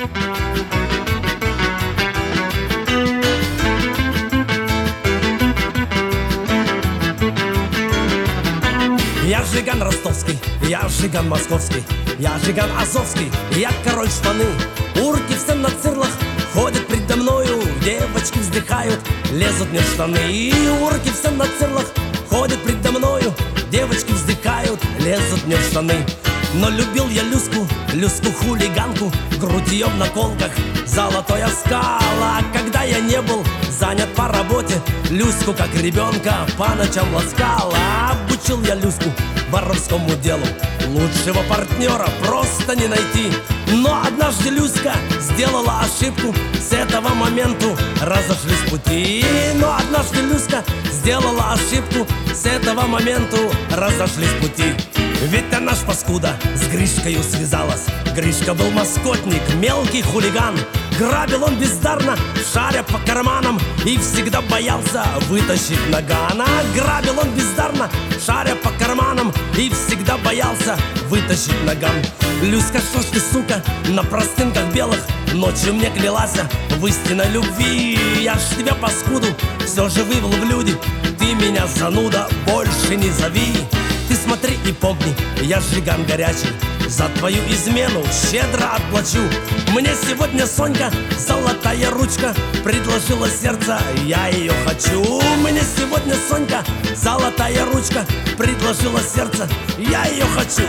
Я Жиган ростовский, я Жиган московский, я Жиган азовский, я король шпаны. Урки все на цирлах ходят предо мною, девочки вздыхают, лезут мне в штаны. И урки все на цирлах ходят предо мною, девочки вздыхают, лезут мне в штаны. Но любил я Люську, Люську-хулиганку, грудь ее в наколках, золотой оскал. А когда я не был занят по работе, Люську, как ребенка, по ночам ласкал. А обучил я Люську воровскому делу, лучшего партнера просто не найти. Но однажды Люська сделала ошибку, с этого момента разошлись пути. Но однажды Люська сделала ошибку, с этого момента разошлись пути. Ведь она ж паскуда с Гришкою связалась. Гришка был маскотник, мелкий хулиган. Грабил он бездарно, шаря по карманам, и всегда боялся вытащить наган. А грабил он бездарно, шаря по карманам, и всегда боялся вытащить наган. Люська, что ж ты, сука, на простынках белых ночью мне клялась в истинной любви. Я ж тебя, паскуду, все же вывел в люди, ты меня, зануда, больше не зови. Ты смотри и помни, я Жиган горячий, за твою измену щедро отплачу. Мне сегодня Сонька, золотая ручка, предложила сердце, я ее хочу. Мне сегодня Сонька, золотая ручка, предложила сердце, я ее хочу.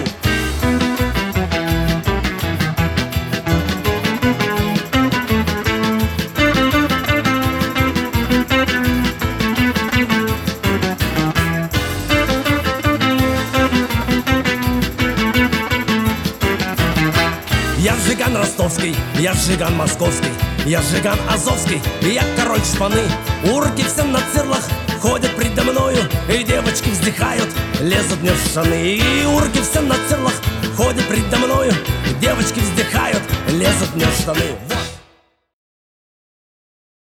Я Жиган ростовский, я Жиган московский, я Жиган азовский, я король шпаны. Урки все на цирлах ходят предо мною, и девочки вздыхают, лезут мне в штаны. И урки все на цирлах ходят предо мною, девочки вздыхают, лезут мне в штаны. Вот.